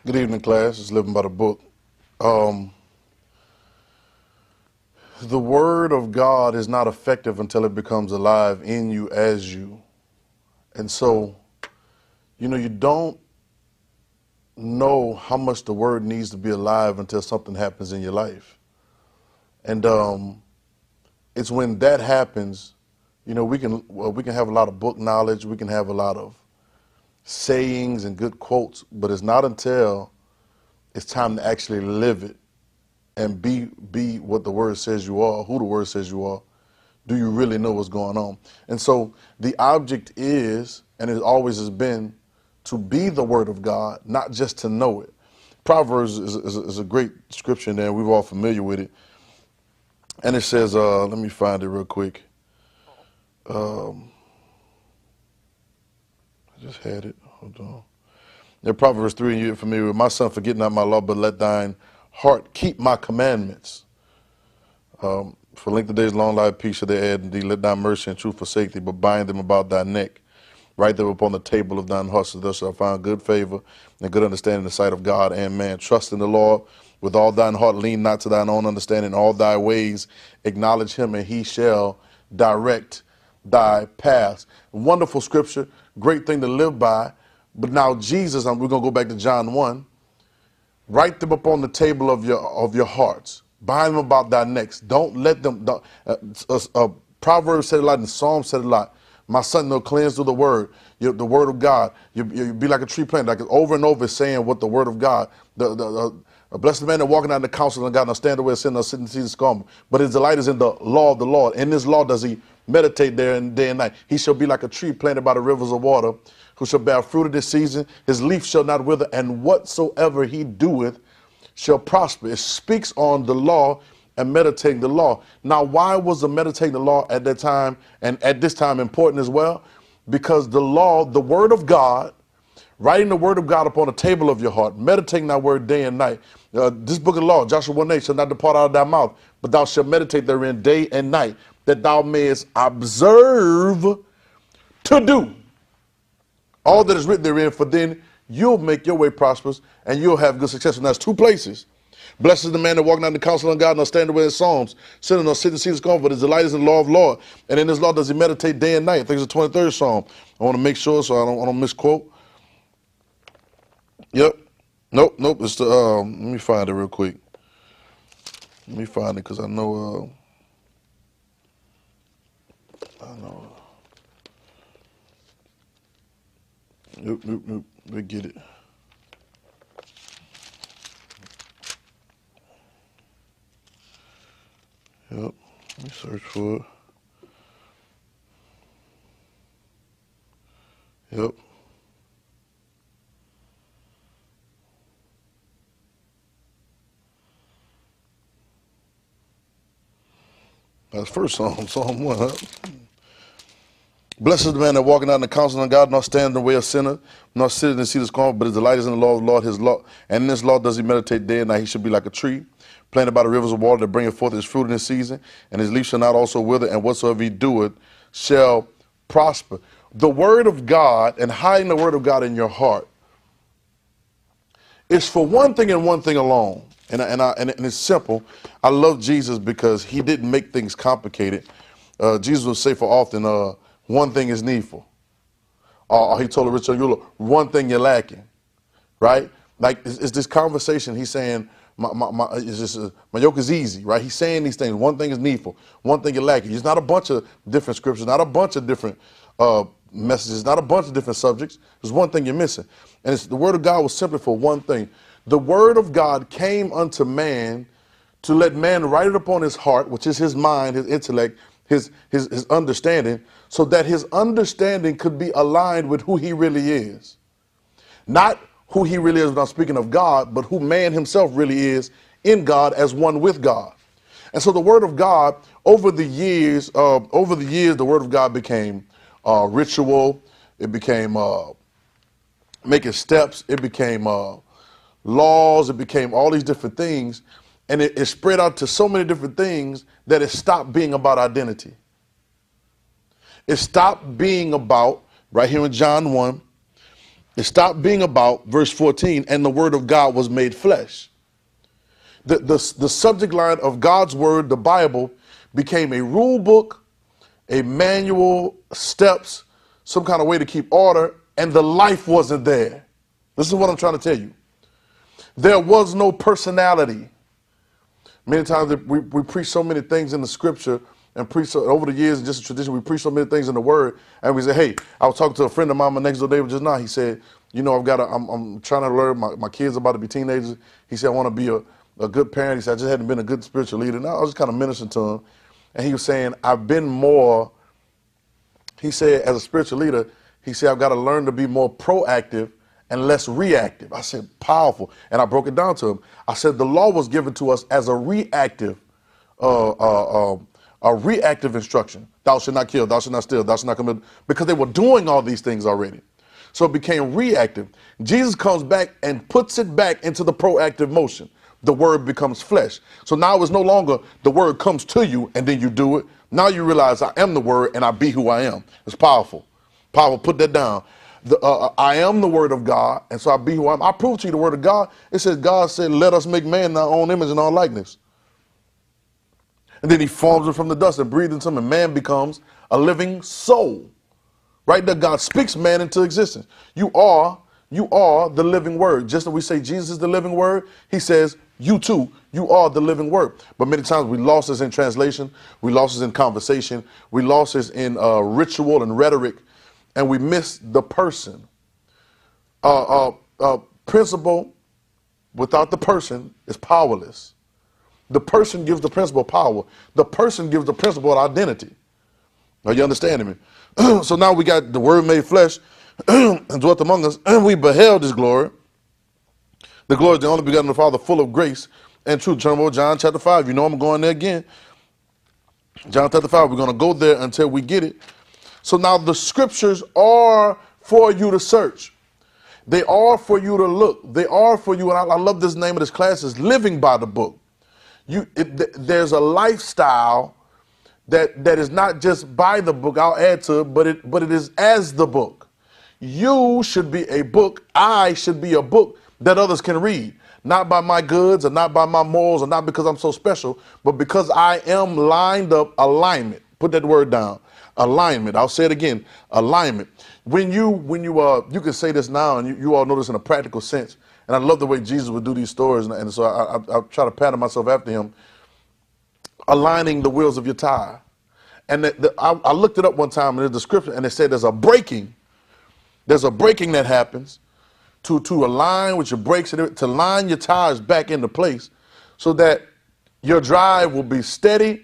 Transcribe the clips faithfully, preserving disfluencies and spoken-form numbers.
Good evening, class. It's Living by the Book. Um, the Word of God is not effective until it becomes alive in you as you. And so, you know, you don't know how much the Word needs to be alive until something happens in your life. And um, it's when that happens, you know, we can well, we can have a lot of book knowledge, we can have a lot of sayings and good quotes, but it's not until it's time to actually live it and be be what the word says you are, who the word says you are, do you really know what's going on? And so the object is, and it always has been, to be the word of God, not just to know it. Proverbs is, is, is a great scripture in there. We're all familiar with it. And it says, uh, let me find it real quick. Um, I just had it. Hold on. Yeah, Proverbs three, and you're familiar with, my son, forget not my law, but let thine heart keep my commandments. Um, for length of days, long life, peace shall they add, and thee let thy mercy and truth forsake thee, but bind them about thy neck. Write them upon the table of thine heart, so thou shalt find good favor and good understanding in the sight of God and man. Trust in the Lord with all thine heart, lean not to thine own understanding. In all thy ways acknowledge him, and he shall direct thy paths. Wonderful scripture, great thing to live by. But now Jesus, we're going to go back to John one. Write them upon the table of your of your hearts. Bind them about thy necks. Don't let them. Don't, uh, uh, uh, Proverbs said a lot, and Psalms said a lot. My son, they'll cleanse through the word, you, the word of God. You, you be like a tree planted, like over and over saying what the word of God. The, the, the a blessed man that walking out in the counsel of God, nor stand away sin, nor sit and see the scum. But his delight is in the law of the Lord. In this law does he meditate there and day and night. He shall be like a tree planted by the rivers of water, who shall bear fruit of this season. His leaf shall not wither, and whatsoever he doeth shall prosper. It speaks on the law and meditating the law. Now, why was the meditating the law at that time and at this time important as well? Because the law, the word of God, writing the word of God upon the table of your heart, meditating that word day and night. Uh, this book of law, Joshua one eight, shall not depart out of thy mouth, but thou shalt meditate therein day and night, that thou mayest observe to do all that is written therein, for then you'll make your way prosperous and you'll have good success. And that's two places. Blessed is the man that walk not in the counsel of God, nor stand away in Psalms, sitting nor sit and see his comfort, but his delight is in the law of the Lord. And in this law does he meditate day and night. I think it's the twenty-third Psalm. I want to make sure so I don't, I don't misquote. Yep. Nope, nope. It's the, um, let me find it real quick. Let me find it because I know, uh, I know. Nope, nope, nope. We get it. Yep. Let me search for it. Yep. That's first Psalm, Psalm one, huh? Blessed is the man that walking out in the counsel of God, not stand in the way of sinner, nor sit in the seat of scorn, but his delight is in the law of the Lord, his law. And in this law does he meditate day and night. He should be like a tree planted by the rivers of water that bringeth forth his fruit in his season, and his leaf shall not also wither, and whatsoever he doeth shall prosper. The word of God and hiding the word of God in your heart is for one thing and one thing alone. And, I, and, I, and it's simple. I love Jesus because he didn't make things complicated. Uh, Jesus would say for often, uh, one thing is needful. Or uh, he told the rich young ruler, one thing you're lacking, right? Like, it's, it's this conversation. He's saying, my, my, my, it's just, uh, my yoke is easy, right? He's saying these things. One thing is needful. One thing you're lacking. It's not a bunch of different scriptures, not a bunch of different uh, messages, not a bunch of different subjects. There's one thing you're missing. And it's, the word of God was simply for one thing. The word of God came unto man to let man write it upon his heart, which is his mind, his intellect, his, his, his understanding, so that his understanding could be aligned with who he really is. Not who he really is when I'm speaking of God, but who man himself really is in God as one with God. And so the word of God, over the years, uh, over the years, the word of God became uh, ritual. It became uh, making steps. It became uh, laws. It became all these different things. And it, it spread out to so many different things that it stopped being about identity. It stopped being about, right here in John one, It stopped being about, verse fourteen, and the word of God was made flesh. The, the, the subject line of God's word, the Bible, became a rule book, a manual, steps, some kind of way to keep order, and the life wasn't there. This is what I'm trying to tell you. There was no personality. Many times we, we preach so many things in the scripture and preach so, over the years, just a tradition, we preach so many things in the word, and we say, hey, I was talking to a friend of mine, my next door neighbor just now, he said, you know, I've got to, I'm, I'm trying to learn, my, my kids are about to be teenagers. He said, I want to be a, a good parent. He said, I just hadn't been a good spiritual leader. And I was just kind of ministering to him, and he was saying, I've been more, he said, as a spiritual leader, he said, I've got to learn to be more proactive and less reactive. I said, powerful. And I broke it down to him. I said, the law was given to us as a reactive, uh, uh, uh, a reactive instruction. Thou shalt not kill, thou shalt not steal, thou shalt not commit, because they were doing all these things already. So it became reactive. Jesus comes back and puts it back into the proactive motion. The word becomes flesh. So now it's no longer the word comes to you and then you do it. Now you realize I am the word and I be who I am. It's powerful. Powerful, put that down. The, uh, I am the word of God, and so I be who I am. I prove to you the word of God. It says God said, let us make man in our own image and our likeness. And then he forms him from the dust and breathes into him, and man becomes a living soul. Right there, God speaks man into existence. You are, you are the living word. Just as we say Jesus is the living word, he says, you too, you are the living word. But many times we lost this in translation, we lost this in conversation, we lost this in uh, ritual and rhetoric, and we miss the person. Uh, uh, uh, principle without the person is powerless. The person gives the principle power. The person gives the principle identity. Are you understanding me? So now we got the word made flesh and dwelt among us, and we beheld his glory. The glory is the only begotten of the Father, full of grace and truth. Turn over John chapter five. You know I'm going there again. John chapter five. We're going to go there until we get it. So now the scriptures are for you to search. They are for you to look. They are for you, and I, I love this name of this class, is living by the book. You, it, th there's a lifestyle that that is not just by the book. I'll add to it, but it but it is as the book. You should be a book. I should be a book that others can read, not by my goods, or not by my morals, or not because I'm so special, but because I am lined up. Alignment. Put that word down. Alignment. I'll say it again. Alignment. When you, when you, uh, you can say this now, and you, you all know this in a practical sense. And I love the way Jesus would do these stories, and, and so I, I, I try to pattern myself after him. Aligning the wheels of your tire, and the, the, I, I looked it up one time in the description, and it said there's a braking. There's a braking that happens to to align with your brakes and to line your tires back into place, so that your drive will be steady,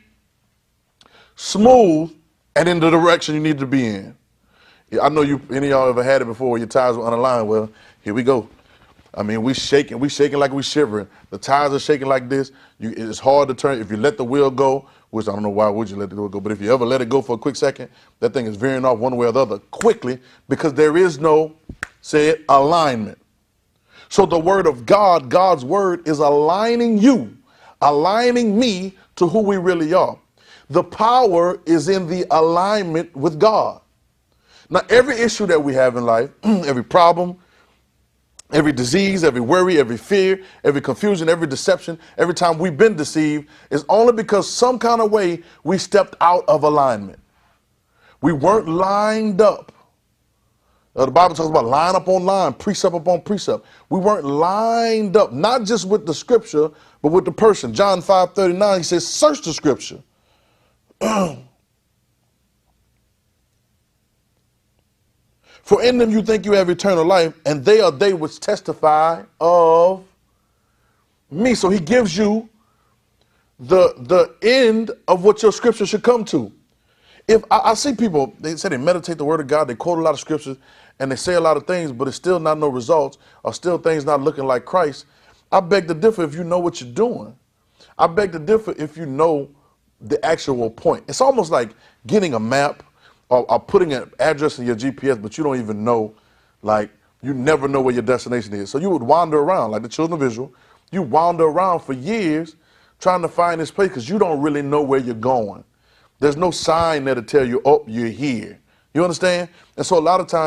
smooth, and in the direction you need to be in. I know you, any of y'all ever had it before where your tires were unaligned. Well, here we go. I mean, we shaking, we shaking like we shivering. The tires are shaking like this. You, it's hard to turn. If you let the wheel go, which I don't know why would you let the wheel go, but if you ever let it go for a quick second, that thing is veering off one way or the other quickly because there is no, say it, alignment. So the word of God, God's word, is aligning you, aligning me to who we really are. The power is in the alignment with God. Now, every issue that we have in life, every problem, every disease, every worry, every fear, every confusion, every deception, every time we've been deceived is only because some kind of way we stepped out of alignment. We weren't lined up. Uh, the Bible talks about line up on line, precept upon precept. We weren't lined up, not just with the scripture, but with the person. John five thirty-nine, he says, search the scripture. For in them you think you have eternal life, and they are they which testify of me. So he gives you the, the end of what your scripture should come to. If I, I see people, they say they meditate the word of God, they quote a lot of scriptures, and they say a lot of things, but it's still not no results, or still things not looking like Christ. I beg to differ if you know what you're doing. I beg to differ if you know the actual point. It's almost like getting a map or, or putting an address in your G P S, but you don't even know, like, you never know where your destination is. So you would wander around, like the children of Israel. You wander around for years trying to find this place because you don't really know where you're going. There's no sign there to tell you, oh, you're here. You understand? And so a lot of times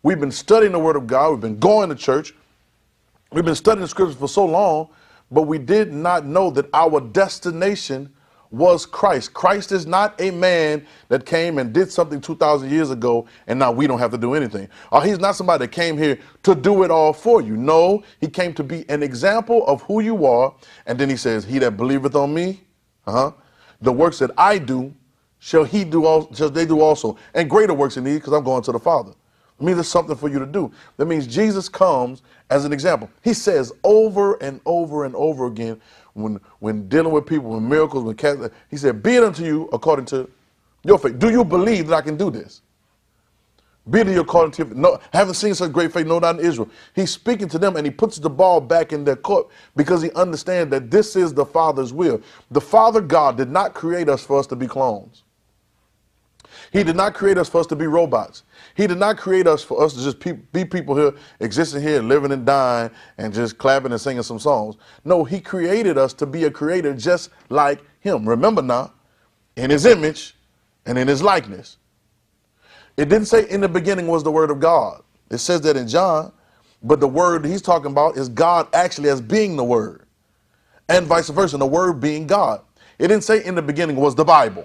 We've been studying the Word of God. We've been going to church. We've been studying the scriptures for so long, but we did not know that our destination was Christ. Christ is not a man that came and did something two thousand years ago and now we don't have to do anything. Or he's not somebody that came here to do it all for you. No, he came to be an example of who you are. And then he says, he that believeth on me, uh-huh, the works that I do, shall he do all, shall they do also. And greater works than these, because I'm going to the Father. It means there's something for you to do. That means Jesus comes as an example. He says over and over and over again, when when dealing with people, when miracles, when cast, he said, be it unto you according to your faith. Do you believe that I can do this? Be it to you according to your faith. No, haven't seen such great faith, no, not in Israel. He's speaking to them and he puts the ball back in their court because he understands that this is the Father's will. The Father God did not create us for us to be clones. He did not create us for us to be robots. He did not create us for us to just pe be people here, existing here, living and dying, and just clapping and singing some songs. No, he created us to be a creator just like him. Remember now, in his image and in his likeness. It didn't say in the beginning was the word of God. It says that in John, but the word he's talking about is God actually as being the word, and vice versa, the word being God. It didn't say in the beginning was the Bible.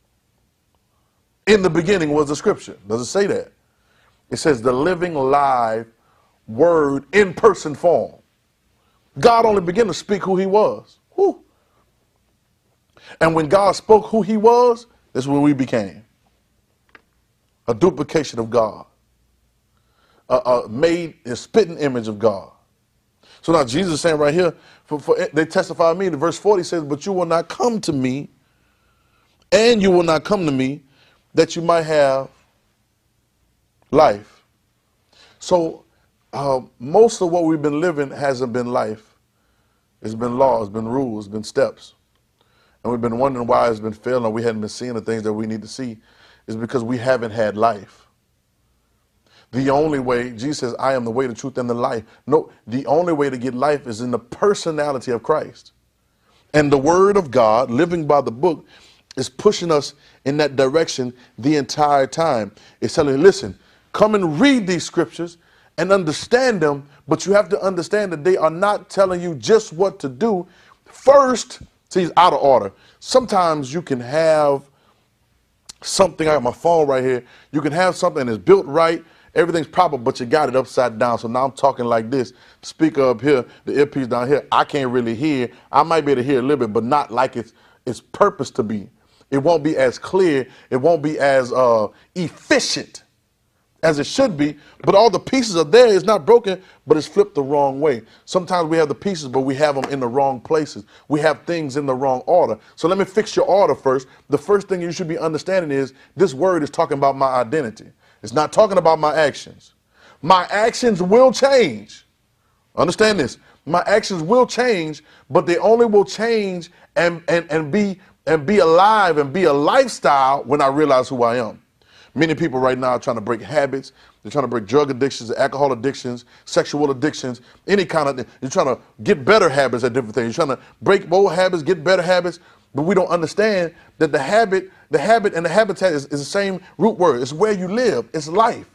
In the beginning was the scripture. Does it say that? It says the living, live word in person form. God only began to speak who he was. Whew. And when God spoke who he was, that's when we became a duplication of God, a, a made a spitting image of God. So now Jesus is saying right here, for, for they testify of me. In verse forty says, but you will not come to me, and you will not come to me, that you might have life. So uh, most of what we've been living hasn't been life. It's been law, it's been rules, it's been steps. And we've been wondering why it's been failing, or we hadn't been seeing the things that we need to see. Is because we haven't had life. The only way, Jesus says, I am the way, the truth, and the life. No, the only way to get life is in the personality of Christ. And the word of God, living by the book, is pushing us in that direction the entire time. It's telling you, listen, come and read these scriptures and understand them, but you have to understand that they are not telling you just what to do. First, see, it's out of order. Sometimes you can have something, I got my phone right here, you can have something that's built right, everything's proper, but you got it upside down. So now I'm talking like this, the speaker up here, the earpiece down here, I can't really hear. I might be able to hear a little bit, but not like it's, it's purposed to be. It won't be as clear. It won't be as uh, efficient as it should be. But all the pieces are there. It's not broken, but it's flipped the wrong way. Sometimes we have the pieces, but we have them in the wrong places. We have things in the wrong order. So let me fix your order first. The first thing you should be understanding is this word is talking about my identity. It's not talking about my actions. My actions will change. Understand this. My actions will change, but they only will change and, and, and be and be alive and be a lifestyle when I realize who I am. Many people right now are trying to break habits. They're trying to break drug addictions, alcohol addictions, sexual addictions, any kind of thing. You're trying to get better habits at different things. You're trying to break old habits, get better habits, but we don't understand that the habit, the habit and the habitat is, is the same root word. It's where you live. It's life.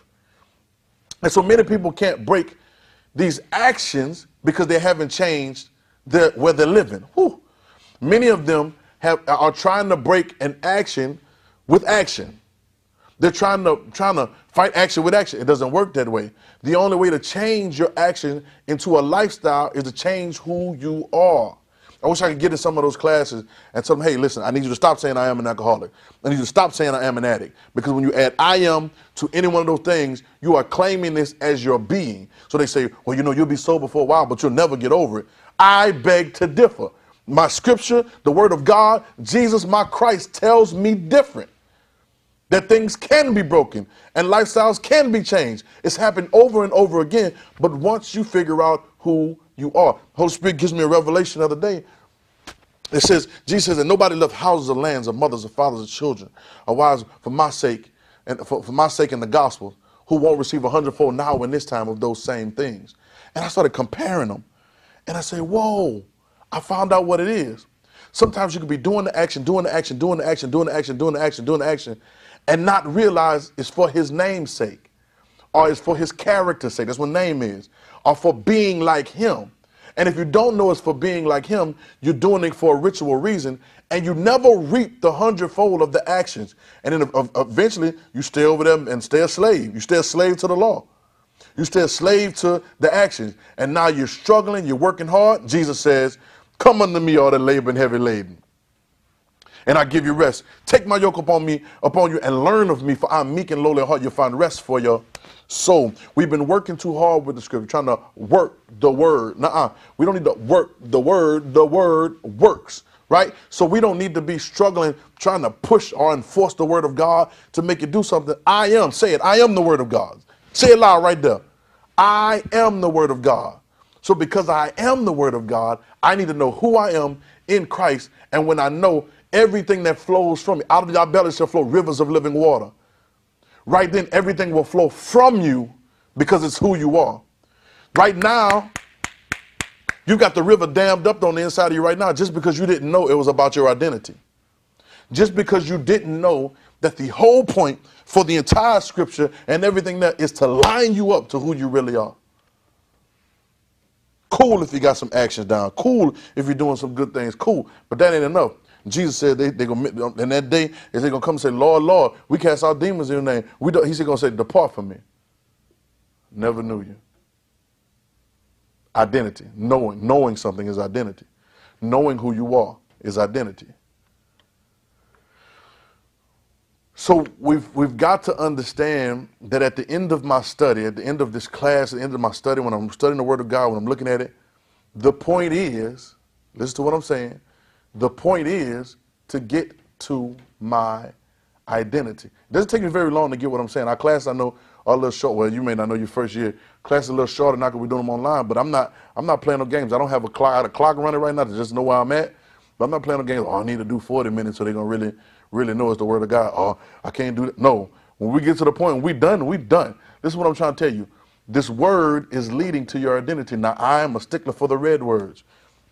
And so many people can't break these actions because they haven't changed their, where they're living. Whew. Many of them Have, are trying to break an action with action. They're trying to trying to fight action with action. It doesn't work that way. The only way to change your action into a lifestyle is to change who you are. I wish I could get in some of those classes and tell them, hey, listen, I need you to stop saying I am an alcoholic. I need you to stop saying I am an addict. Because when you add I am to any one of those things, you are claiming this as your being. So they say, well, you know, you'll be sober for a while, but you'll never get over it. I beg to differ. My scripture, the word of God, Jesus, my Christ, tells me different. That things can be broken and lifestyles can be changed. It's happened over and over again. But once you figure out who you are, Holy Spirit gives me a revelation the other day. It says, Jesus says that nobody left houses or lands or mothers or fathers or children or wives for my sake and for, for my sake in the gospel, who won't receive a hundredfold now in this time of those same things. And I started comparing them. And I say, whoa. I found out what it is. Sometimes you can be doing the action, doing the action, doing the action, doing the action, doing the action, doing the action, and not realize it's for his name's sake. or it's for his character's sake. That's what name is. Or for being like him. And if you don't know it's for being like him, you're doing it for a ritual reason, and you never reap the hundredfold of the actions. And then uh, eventually you stay over there and stay a slave. You stay a slave to the law. You stay a slave to the actions. And now you're struggling, you're working hard. Jesus says, come unto me, all that labor and heavy laden, and I give you rest. Take my yoke upon me, upon you, and learn of me, for I'm meek and lowly of heart. You'll find rest for your soul. We've been working too hard with the scripture, trying to work the word. Nuh-uh. We don't need to work the word. The word works, right? So we don't need to be struggling, trying to push or enforce the word of God to make it do something. I am, say it, I am the word of God. Say it loud right there. I am the word of God. So because I am the word of God, I need to know who I am in Christ. And when I know everything that flows from me, out of your belly shall flow rivers of living water. Right then, everything will flow from you because it's who you are. Right now, you got the river dammed up on the inside of you right now just because you didn't know it was about your identity. Just because you didn't know that the whole point for the entire scripture and everything that is to line you up to who you really are. Cool if you got some actions down. Cool if you're doing some good things. Cool. But that ain't enough. Jesus said they they gonna in that day is they gonna come and say, Lord, Lord, we cast out demons in your name. We don't, he's gonna say, depart from me. Never knew you. Identity. Knowing. Knowing something is identity. Knowing who you are is identity. So we've we've got to understand that at the end of my study, at the end of this class, at the end of my study, when I'm studying the Word of God, when I'm looking at it, the point is, listen to what I'm saying, the point is to get to my identity. It doesn't take me very long to get what I'm saying. Our class, I know, are a little short. Well, you may not know your first year. Class is a little shorter, not because we're doing them online, but I'm not I'm not playing no games. I don't have a clock, I have a clock running right now to just know where I'm at. But I'm not playing no games. Oh, I need to do forty minutes so they're going to really, really know it's the word of God. Oh, I can't do that. No. When we get to the point, we done, we done. This is what I'm trying to tell you. This word is leading to your identity. Now, I am a stickler for the red words.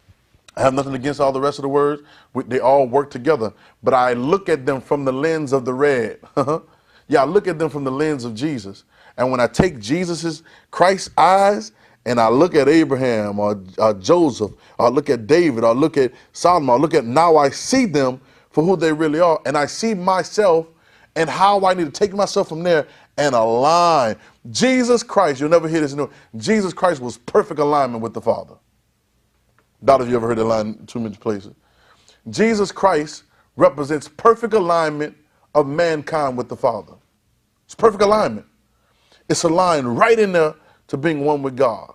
I have nothing against all the rest of the words. They all work together. But I look at them from the lens of the red. Yeah, I look at them from the lens of Jesus. And when I take Jesus's, Christ's eyes, and I look at Abraham or, or Joseph, or I look at David, or I look at Solomon, or look at, now I see them for who they really are. And I see myself and how I need to take myself from there and align. Jesus Christ, you'll never hear this. No, Jesus Christ was perfect alignment with the Father. Doubt if you ever heard that line too many places. Jesus Christ represents perfect alignment of mankind with the Father. It's perfect alignment. It's aligned right in there to being one with God.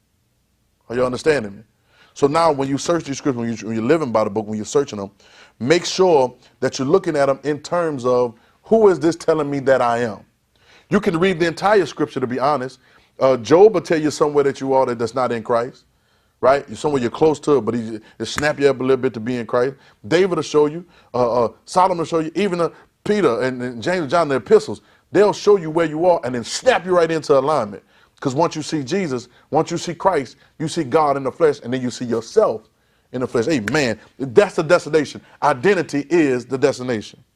Are you understanding me? So now when you search these scriptures, when, you, when you're living by the book, when you're searching them, make sure that you're looking at them in terms of, who is this telling me that I am? You can read the entire scripture, to be honest. Uh, Job will tell you somewhere that you are that that's not in Christ, right? You're somewhere you're close to it, but he will snap you up a little bit to be in Christ. David will show you. Uh, uh, Solomon will show you. Even uh, Peter and, and James and John, the epistles, they'll show you where you are and then snap you right into alignment. Because once you see Jesus, once you see Christ, you see God in the flesh, and then you see yourself in the flesh. Amen. That's the destination. Identity is the destination.